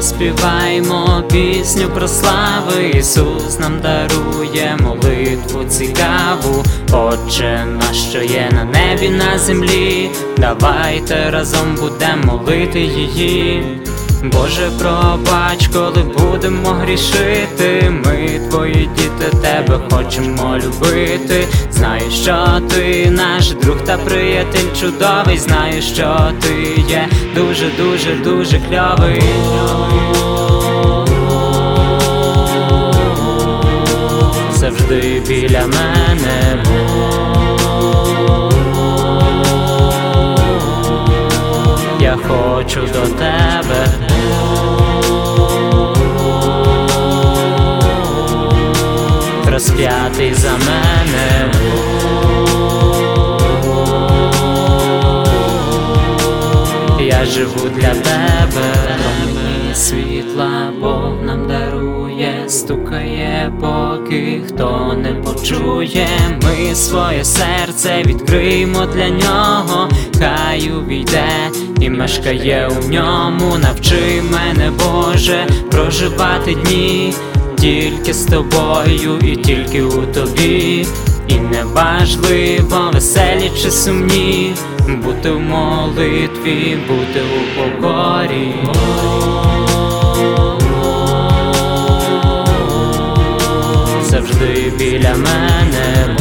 заспіваймо пісню про слави. Ісус нам дарує молитву цікаву. Отче наш, що є на небі, на землі, давайте разом будемо молити її. Боже, пробач, коли будемо грішити, ми твої діти, тебе хочемо любити. Знаю, що ти наш друг та приятель чудовий, знаю, що ти є дуже кльовий. Завжди біля мене я хочу до тебе. Розп'ятий за мене, я живу для тебе. Промені світла Бог нам дарує, стукає, поки хто не почує. Ми своє серце відкриємо для нього, хай увійде і мешкає у ньому. Навчи мене, Боже, проживати дні тільки з тобою і тільки у тобі. І неважливо, веселі чи сумні, бути в молитві, бути у покорі. Завжди біля мене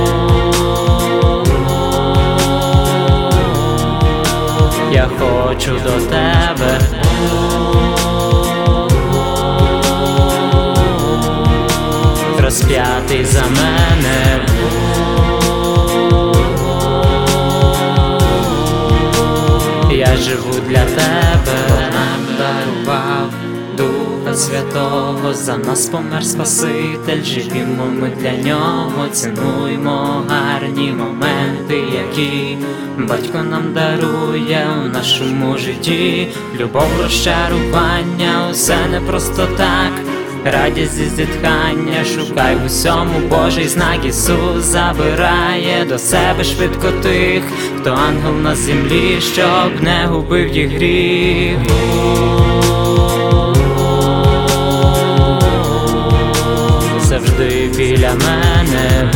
я хочу до тебе. Розп'ятий за мене, я живу для тебе. Нам дарував Духа Святого, за нас помер Спаситель, живімо ми для нього, цінуймо гарні моменти, які батько нам дарує у нашому житті. Любов, розчарування, усе не просто так. Радість і зітхання, шукай в усьому Божий знак. Ісус забирає до себе швидко тих, хто ангел на землі, щоб не губив їх гріх. Завжди біля мене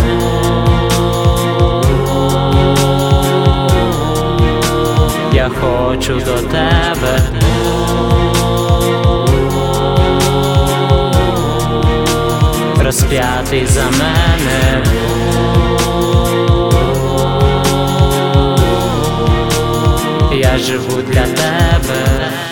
я хочу до тебе. Розп'ятий за мене, я живу для тебе.